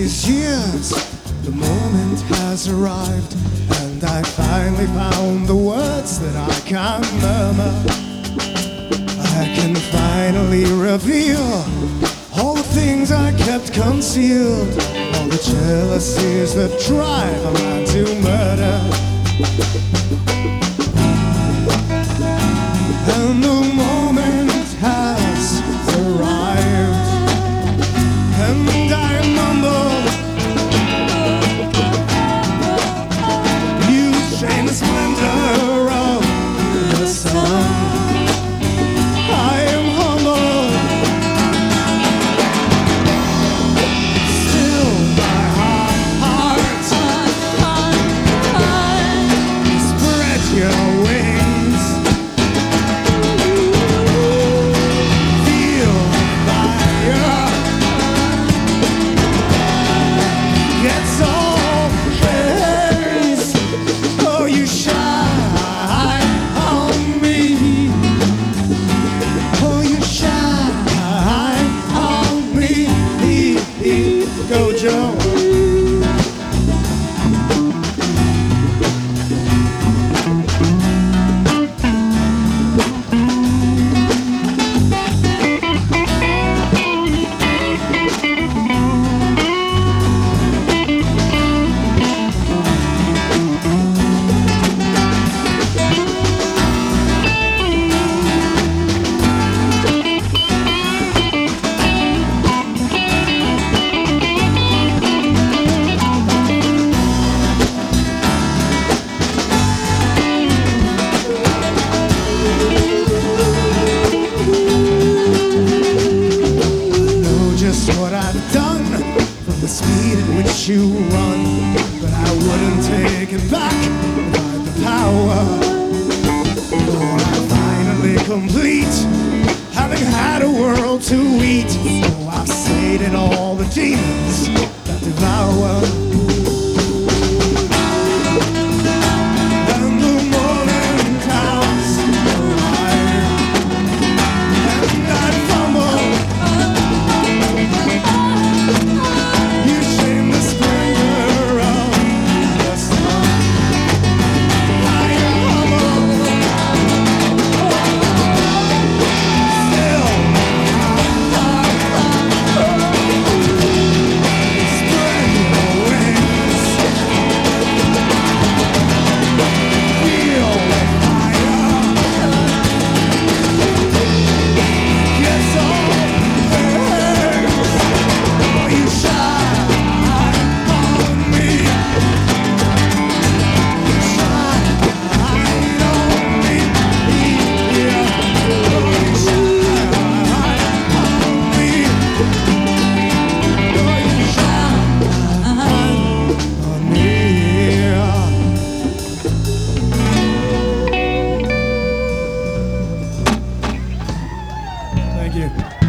these years, the moment has arrived, and I finally found the words that I can murmur. I can finally reveal all the things I kept concealed, all the jealousies that drive a man to murder. And the moment has arrived, and I mumble, you shame the splendor of the sun. I am humble, still my heart, spread your wings, feel fire, get so crazy. Oh, you shine on me. Oh, you shine on me. Go, Joe. What I've done from the speed at which you run, but I wouldn't take it back if I had the power. For I'm finally complete, having had a world to eat. Oh, I've sated all the demons that devour. And the moment has arrived, and I fumble. You shame the splendor of the sun. I am humble, still spread your wings, feel the fire, get so close. Oh, you shine on me, shine on me, yeah. Oh, you shine on me, oh, you shine on me, yeah. Thank you.